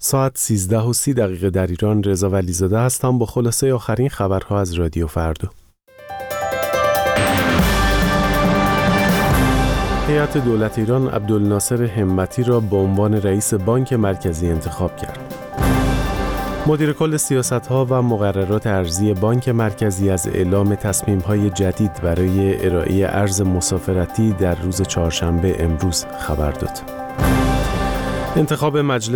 ساعت 13:30 در ایران. رضا ولیزاده هستم با خلاصه آخرین خبرها از رادیو فردا. هیئت دولت ایران عبدالناصر همتی را به عنوان رئیس بانک مرکزی انتخاب کرد. مدیر کل سیاست‌ها و مقررات ارزی بانک مرکزی از اعلام تصمیم‌های جدید برای ارائه ارز مسافرتی در روز چهارشنبه امروز خبر داد. انتخابات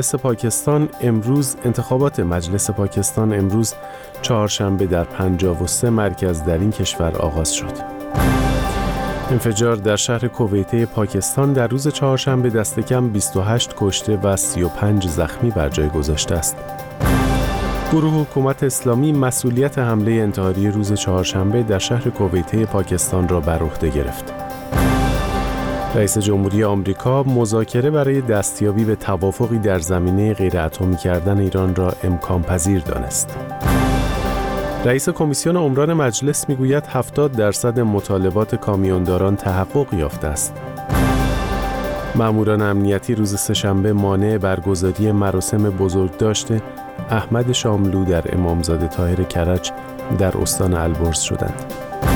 مجلس پاکستان امروز چهارشنبه در 53 مرکز در این کشور آغاز شد. انفجار در شهر کویته پاکستان در روز چهارشنبه دست کم 28 کشته و 35 زخمی بر جای گذاشته است. گروه حکومت اسلامی مسئولیت حمله انتحاری روز چهارشنبه در شهر کویته پاکستان را بر عهده گرفت. رئیس جمهوری آمریکا مذاکره برای دستیابی به توافقی در زمینه غیراتمی کردن ایران را امکان پذیر دانست. رئیس کمیسیون عمران مجلس میگوید 70% مطالبات کامیونداران تحقق یافته است. ماموران امنیتی روز سه‌شنبه مانع برگزاری مراسم بزرگداشت احمد شاملو در امامزاده طاهر کرج در استان البرز شدند.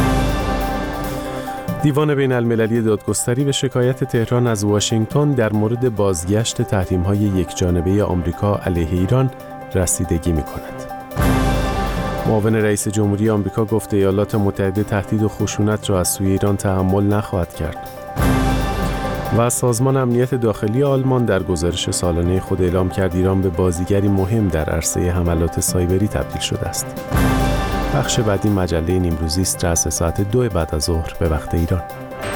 دیوان بین المللی دادگستری به شکایت تهران از واشنگتن در مورد بازگشت تحریم‌های یکجانبه آمریکا علیه ایران رسیدگی می‌کند. معاون رئیس جمهوری آمریکا گفت ایالات متحده تهدید و خشونت را از سوی ایران تحمل نخواهد کرد. و سازمان امنیت داخلی آلمان در گزارش سالانه خود اعلام کرد ایران به بازیگری مهم در عرصه حملات سایبری تبدیل شده است. بخش بعدی مجله نیمروزی است رأس ساعت 2 بعد از ظهر به وقت ایران.